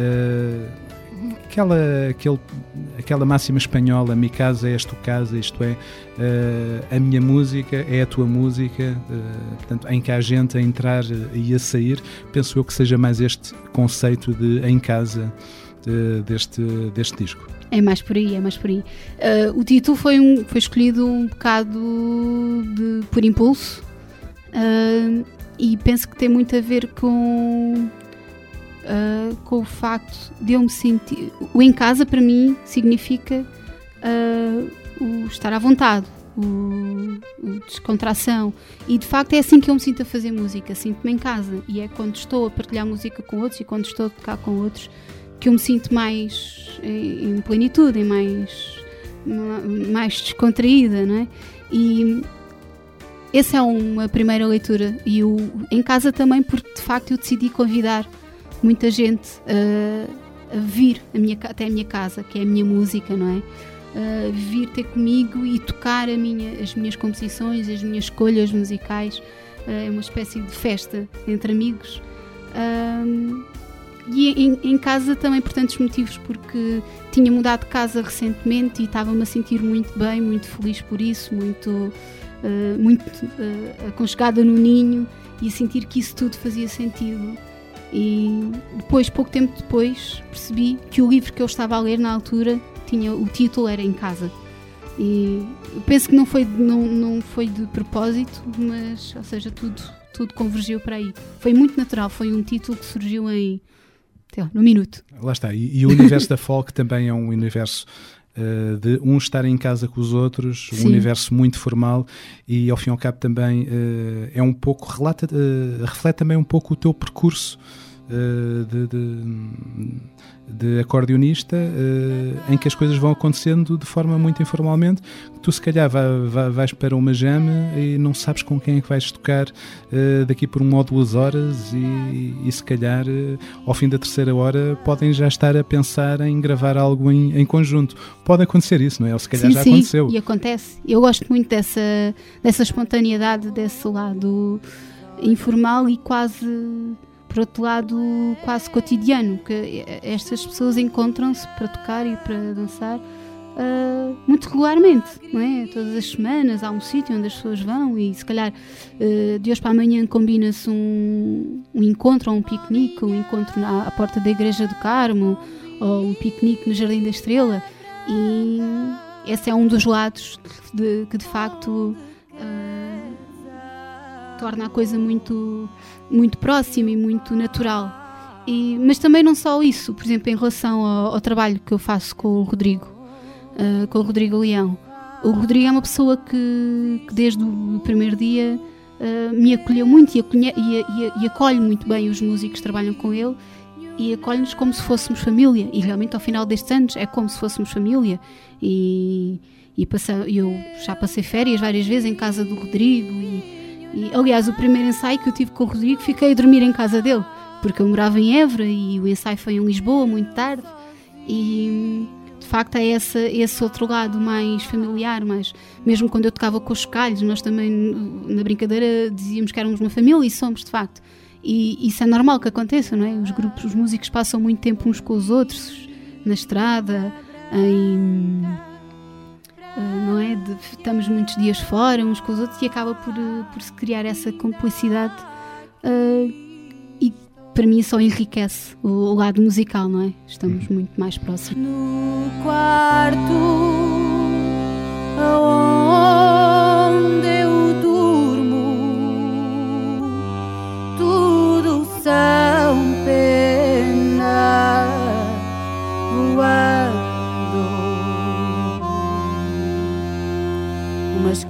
aquela, aquele, aquela máxima espanhola, mi casa és tu casa, isto é, a minha música é a tua música, portanto, em que há gente a entrar e a sair, penso eu que seja mais este conceito de em casa de, deste, deste disco. É mais por aí, é mais por aí. Uh, o título foi, um, foi escolhido um bocado de, por impulso uh, e penso que tem muito a ver com, uh, com o facto de eu me sentir... O em casa, para mim, significa uh, o estar à vontade, o, o descontração. E, de facto, é assim que eu me sinto a fazer música. Sinto-me em casa. E é quando estou a partilhar música com outros e quando estou a tocar com outros que eu me sinto mais em, em plenitude, em mais, mais descontraída, não é? E essa é uma primeira leitura. E o, em casa também, porque de facto eu decidi convidar muita gente a, a vir a minha, até a minha casa, que é a minha música, não é? uh, vir ter comigo e tocar a minha, as minhas composições, as minhas escolhas musicais. Uh, é uma espécie de festa entre amigos. Uh, e em, em casa também por tantos motivos, porque tinha mudado de casa recentemente e estava-me a sentir muito bem, muito feliz por isso, muito, uh, muito uh, aconchegada no ninho e a sentir que isso tudo fazia sentido. E depois, pouco tempo depois, percebi que o livro que eu estava a ler na altura tinha, o título era Em Casa. E penso que não foi, não, não foi de propósito, mas, ou seja, tudo, tudo convergiu para aí. Foi muito natural, foi um título que surgiu em, sei lá, no minuto. Lá está, e, e o universo da folk também é um universo uh, de um estar em casa com os outros, Sim. um universo muito formal e ao fim e ao cabo também uh, é um pouco, relata, uh, reflete também um pouco o teu percurso uh, de, de, de acordeonista, uh, em que as coisas vão acontecendo de forma muito informalmente. Tu se calhar vai, vai, vais para uma jam e não sabes com quem é que vais tocar uh, daqui por uma ou duas horas e, e se calhar uh, ao fim da terceira hora podem já estar a pensar em gravar algo em, em conjunto. Pode acontecer isso, não é? Ou se calhar sim, já sim, aconteceu. E acontece. Eu gosto muito dessa, dessa espontaneidade, desse lado informal e quase, por outro lado, quase cotidiano, que estas pessoas encontram-se para tocar e para dançar uh, muito regularmente, não é? Todas as semanas há um sítio onde as pessoas vão e se calhar uh, de hoje para amanhã combina-se um, um encontro ou um piquenique, um encontro na, à porta da Igreja do Carmo ou um piquenique no Jardim da Estrela, e esse é um dos lados de, que de facto uh, torna a coisa muito, muito próxima e muito natural. E, mas também não só isso, por exemplo, em relação ao, ao trabalho que eu faço com o Rodrigo, uh, com o Rodrigo Leão. O Rodrigo é uma pessoa que, que desde o primeiro dia uh, me acolheu muito e, acolhe, e, e, e acolhe muito bem os músicos que trabalham com ele e acolhe-nos como se fôssemos família, e realmente ao final destes anos é como se fôssemos família. E, e passei, eu já passei férias várias vezes em casa do Rodrigo e, e aliás o primeiro ensaio que eu tive com o Rodrigo fiquei a dormir em casa dele, porque eu morava em Évora e o ensaio foi em Lisboa muito tarde, e de facto é esse, esse outro lado mais familiar, mas mesmo quando eu tocava com os chocalhos, nós também na brincadeira dizíamos que éramos uma família e somos de facto. E isso é normal que aconteça, não é? Os grupos, os músicos passam muito tempo uns com os outros, na estrada, em, não é? De, estamos muitos dias fora uns com os outros e acaba por, por se criar essa cumplicidade uh, e para mim só enriquece o, o lado musical, não é? Estamos muito mais próximos. No quarto aonde eu durmo, tudo são penas voando, umas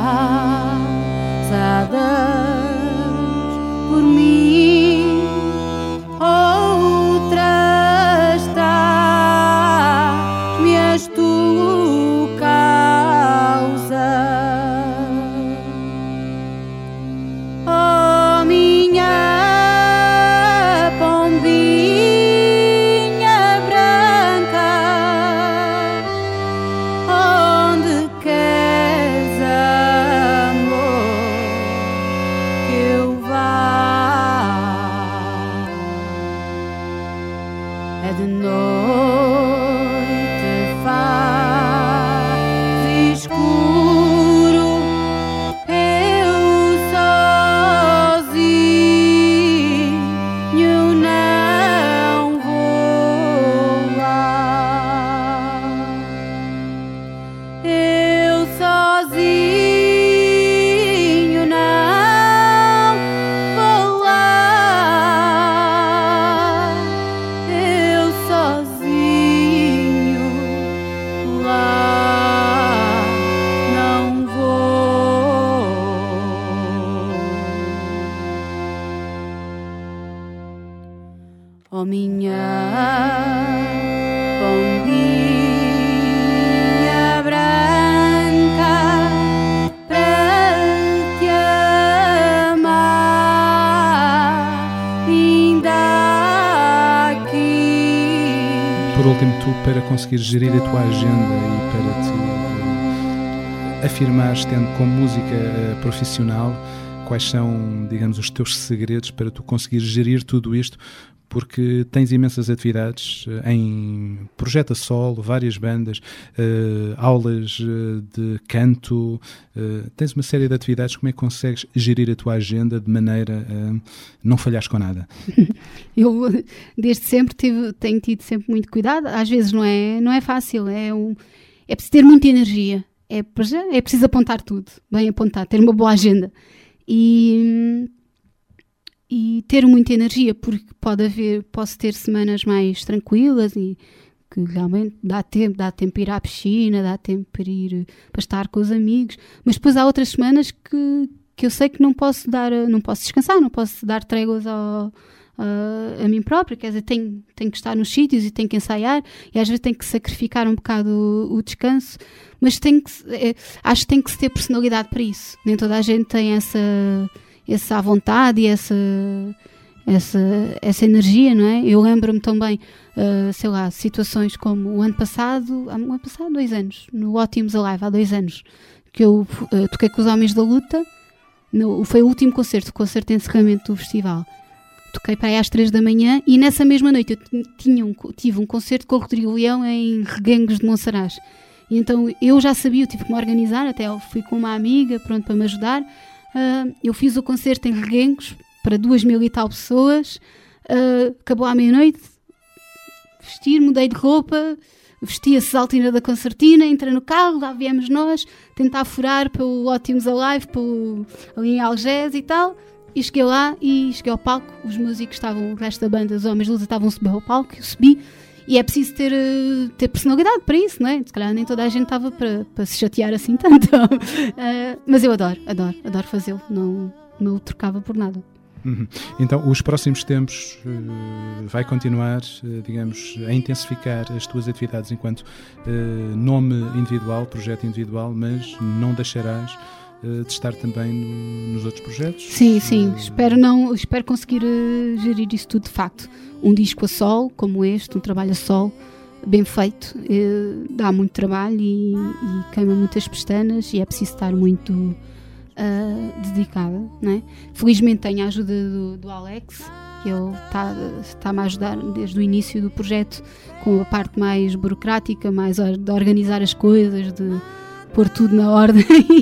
casadas por mim, outras traz-me as tu causa. Oh, minha pombinha branca, onde queres, amor, que eu vá? É de noite, faz escuro, eu sozinho não vou lá. Eu sozinho não vou lá. Eu sozinho lá não vou. Oh, minha pombinha branca, último, tu, para conseguir gerir a tua agenda e para te uh, afirmares, tendo como música uh, profissional, quais são, digamos, os teus segredos para tu conseguir gerir tudo isto? Porque tens imensas atividades em projeto a solo, várias bandas, uh, aulas uh, de canto, uh, tens uma série de atividades. Como é que consegues gerir a tua agenda de maneira a não falhares com nada? Eu, desde sempre, tive, tenho tido sempre muito cuidado. Às vezes não é, não é fácil, é, um, é preciso ter muita energia, é, é preciso apontar tudo, bem apontar, ter uma boa agenda. E... e ter muita energia, porque pode haver, posso ter semanas mais tranquilas e que realmente dá tempo, dá tempo para ir à piscina, dá tempo para ir para estar com os amigos, mas depois há outras semanas que, que eu sei que não posso dar, não posso descansar, não posso dar tréguas ao, a, a mim própria, quer dizer, tenho, tenho que estar nos sítios e tenho que ensaiar e às vezes tenho que sacrificar um bocado o, o descanso, mas tenho que, é, acho que tem que se ter personalidade para isso, nem toda a gente tem essa essa vontade e essa, essa, essa energia, não é? Eu lembro-me também, uh, sei lá, situações como o ano passado, há um ano passado, dois anos, no Ótimos Alive, há dois anos, que eu uh, toquei com os Homens da Luta, no, foi o último concerto, o concerto de encerramento do festival. Toquei para aí às três da manhã e nessa mesma noite eu tinha um, tive um concerto com o Rodrigo Leão em Reguengos de Monsaraz. E então eu já sabia, eu tive que me organizar, até fui com uma amiga, pronto, para me ajudar. Uh, eu fiz o concerto em Reguengos para duas mil e tal pessoas, uh, acabou à meia-noite, vesti, mudei de roupa, vesti a Cesaltina da Concertina, entrei no carro, lá viemos nós, tentar furar para o Ótimos Alive, para o, ali em Algés e tal, e cheguei lá e cheguei ao palco, os músicos estavam, o resto da banda, os Homens de Luz estavam a subir ao palco, eu subi, e é preciso ter, ter personalidade para isso, não é? Se calhar nem toda a gente estava para, para se chatear assim tanto. uh, mas eu adoro, adoro, adoro fazê-lo. Não, não o trocava por nada. Uhum. Então, os próximos tempos uh, vai continuar, uh, digamos, a intensificar as tuas atividades enquanto uh, nome individual, projeto individual, mas não deixarás uh, de estar também no, nos outros projetos? Sim, sim. Uh, espero, não, espero conseguir uh, gerir isso tudo de facto. Um disco a solo, como este, um trabalho a solo, bem feito, eh, dá muito trabalho e, e queima muitas pestanas e é preciso estar muito uh, dedicada, não é? Felizmente tenho a ajuda do, do Alex, que ele está-me está a ajudar desde o início do projeto com a parte mais burocrática, mais de organizar as coisas, de pôr tudo na ordem.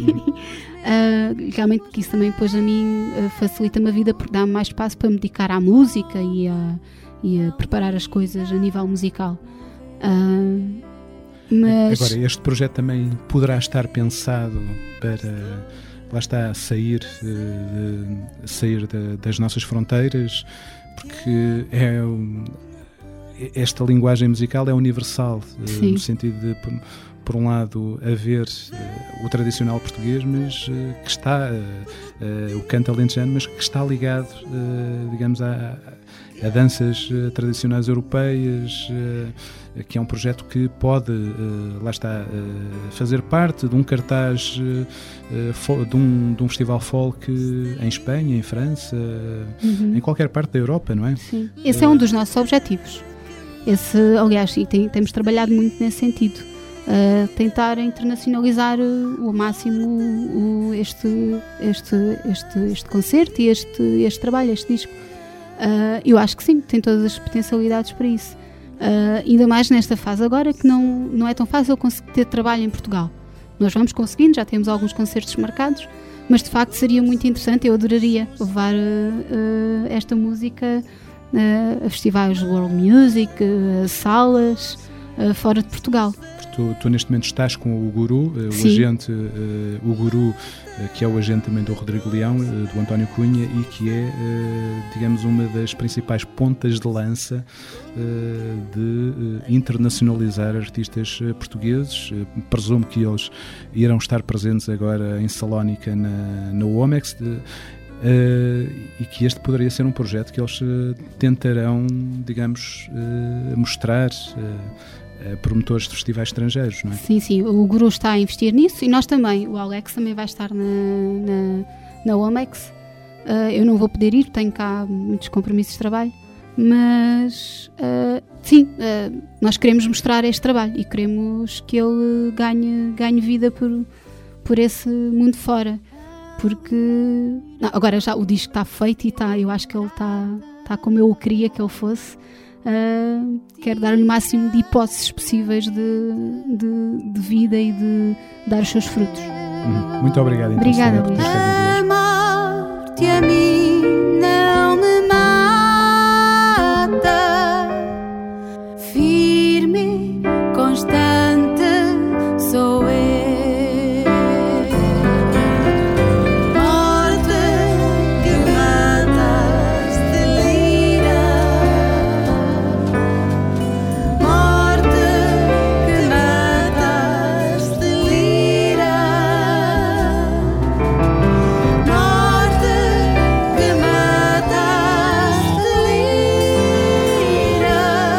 Uh, realmente que isso também depois a mim uh, facilita-me a vida porque dá-me mais espaço para me dedicar à música e a, e a preparar as coisas a nível musical. Uh, mas... Agora, este projeto também poderá estar pensado para, lá está, sair, uh, sair de, das nossas fronteiras, porque é, esta linguagem musical é universal, uh, no sentido de... por um lado, haver uh, o tradicional português, mas uh, que está, uh, uh, o canto alentejano, mas que está ligado, uh, digamos, a, a danças uh, tradicionais europeias, uh, que é um projeto que pode, uh, lá está, uh, fazer parte de um cartaz, uh, uh, de, um, de um festival folk em Espanha, em França, uhum. em qualquer parte da Europa, não é? Sim, esse uh, é um dos nossos objetivos. Esse, aliás, e tem, temos trabalhado muito nesse sentido. Uh, tentar internacionalizar uh, o máximo uh, este, este, este, este concerto e este, este trabalho, este disco. Uh, eu acho que sim, tem todas as potencialidades para isso. Uh, ainda mais nesta fase agora que não, não é tão fácil conseguir ter trabalho em Portugal. Nós vamos conseguindo, já temos alguns concertos marcados, mas de facto seria muito interessante, eu adoraria levar uh, uh, esta música uh, a festivais World Music, uh, salas uh, fora de Portugal. Tu, tu neste momento estás com o Guru, uh, o agente, uh, o Guru, uh, que é o agente também do Rodrigo Leão, uh, do António Cunha, e que é, uh, digamos, uma das principais pontas de lança uh, de uh, internacionalizar artistas uh, portugueses. Uh, presumo que eles irão estar presentes agora em Salónica na, na Womex, de, Uh, e que este poderia ser um projeto que eles uh, tentarão, digamos, uh, mostrar uh, a promotores de festivais estrangeiros, não é? Sim, sim, o Guru está a investir nisso e nós também, o Alex também vai estar na, na, na Womex. Uh, eu não vou poder ir, tenho cá muitos compromissos de trabalho, Mas uh, sim, uh, nós queremos mostrar este trabalho e queremos que ele ganhe, ganhe vida por, por esse mundo fora, porque não, agora já o disco está feito e está, eu acho que ele está, está como eu queria que ele fosse. Uh, quero dar-lhe o máximo de hipóteses possíveis de, de, de vida e de dar os seus frutos. Hum, muito obrigado. Então, Obrigada, por Luís. teres estado aqui hoje. Amar-te a mim não me mata. Firme, constante sou eu. Morte que matas de lira. Morte que matas de lira. Morte que matas de lira.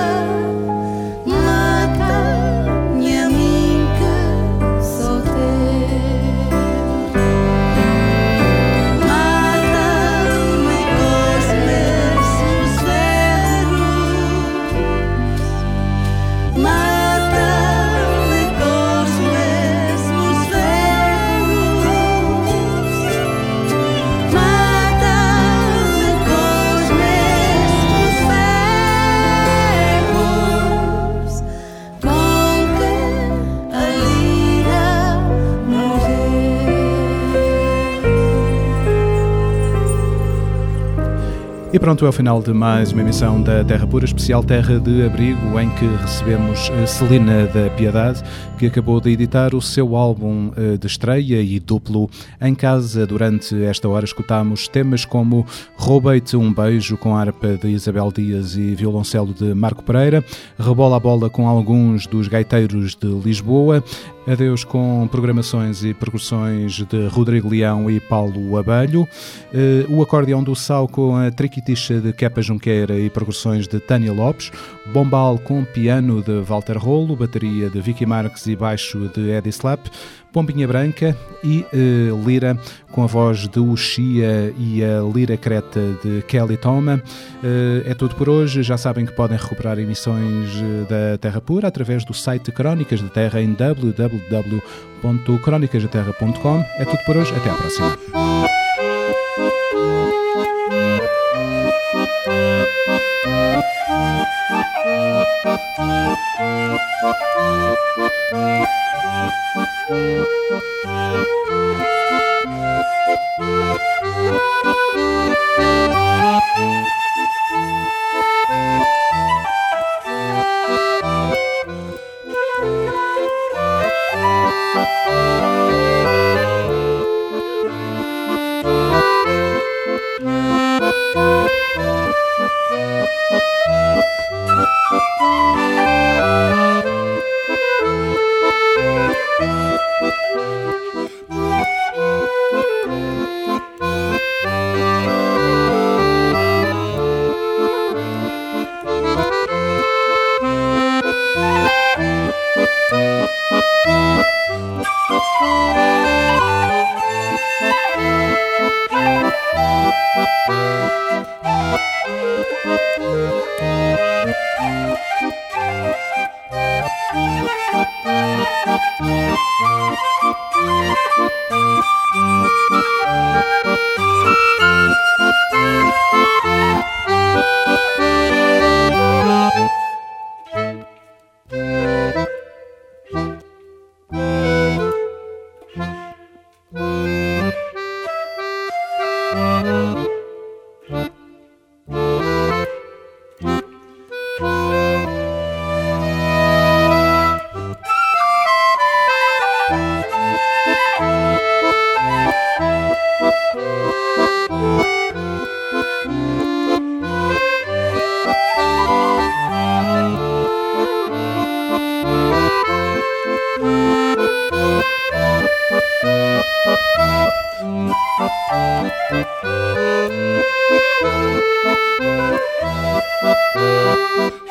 Mata-me a mim que sou teu. Mata-me com os versos velhos. Mata-me com os mesmos velhos. Mata-me com os mesmos velhos com que a lira morreu. E pronto, é o final de mais uma emissão da Terra Pura, especial Terra de Abrigo, em que recebemos a Celina da Piedade, que acabou de editar o seu álbum eh, de estreia e duplo Em Casa. Durante esta hora escutámos temas como Roubei-te um Beijo, com harpa de Isabel Dias e violoncelo de Marco Pereira, Rebola a Bola com alguns dos gaiteiros de Lisboa, Adeus com programações e percussões de Rodrigo Leão e Paulo Abelho, eh, o acordeão do Sal com a triquitixa de Kepa Junqueira e percussões de Tânia Lopes, bombal com piano de Walter Rolo, bateria de Vicky Marques e baixo de Eddie Slap, pombinha branca e eh, lira com a voz de Uxia e a lira creta de Kelly Toma. Eh, é tudo por hoje. Já sabem que podem recuperar emissões da Terra Pura através do site Crónicas da Terra em w w w ponto crónicas da terra ponto com. É tudo por hoje. Até à próxima. Thank you.